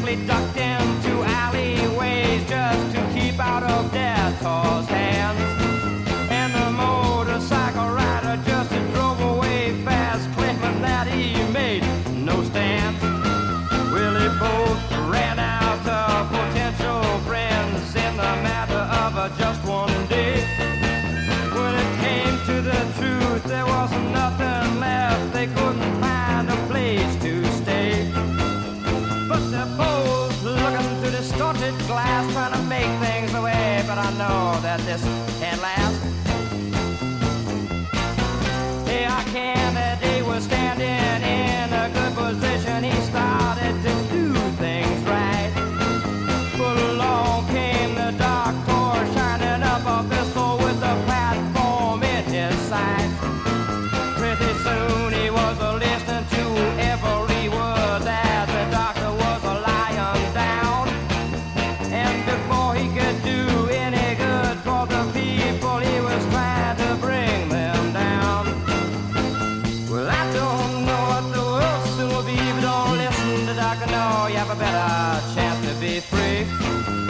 he ducked into alleyways just to keep out of Death's hands. And the motorcycle rider just drove away fast, claiming that he made no stand. Well, they both ran out of potential friends in the matter of just one day. When it came to the truth, there was nothing left. They couldn't find a place to stay. But they're both looking through distorted glass, trying to make things away. But I know that this can't last. Hey, our candidate was standing in a good position. He started to do things right. But along came the dark horse, shining up a pistol with the platform in his sight. Pretty soon he was listening to every word that the doctor was lying down. And before he could do any good for the people, he was trying to bring them down. Well, I don't know what the world soon will be, but don't listen to Dr. No, you have a better chance to be free.